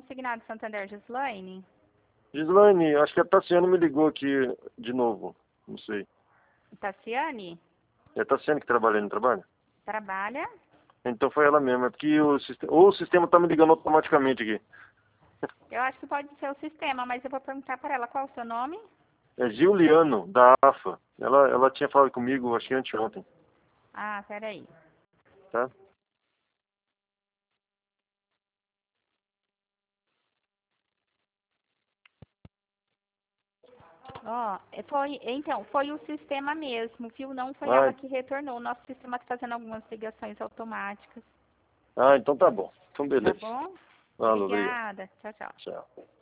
consignado Santander, Gislaine? Gislaine, acho que a Tassiane me ligou aqui de novo. Não sei. Tassiane? É a Tassiane que trabalha aí, não trabalha? Trabalha? Então foi ela mesmo. É porque o sistema tá me ligando automaticamente aqui. Eu acho que pode ser o sistema, mas eu vou perguntar para ela qual é o seu nome. É Giuliano, da AFA. Ela tinha falado comigo, acho que anteontem. Ah, peraí. Tá? Ó, foi o sistema mesmo, viu? Não foi Ah, ela que retornou. O nosso sistema está fazendo algumas ligações automáticas. então tá bom. Então Tá beleza. bom? Falou, obrigado. Obrigada. Tchau, tchau. Tchau.